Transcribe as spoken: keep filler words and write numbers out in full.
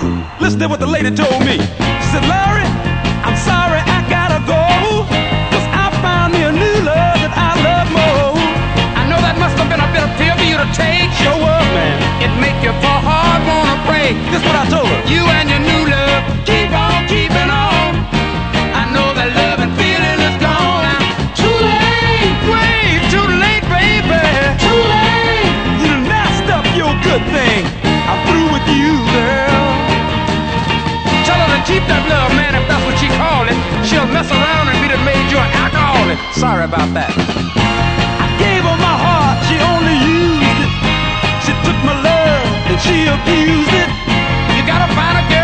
Listen to what the lady told me. She said, Larry, I'm sorry I gotta go, 'cause I found me a new love that I love more. I know that must have been a bit of pill for you to take. Show up, man. It make you fall hard, wanna break. This is what I told her. You and your new love, keep on keeping on. I know that love and feeling is gone. Now, Too late, way too late, baby. too late. You done messed up your good thing. I'm through with you, girl. Tell her to keep that love, man, if that's what she call it. She'll mess around and be done made you an alcoholic. Sorry about that. I gave her my heart, she only used it. She took my love and she abused it. You gotta find a girl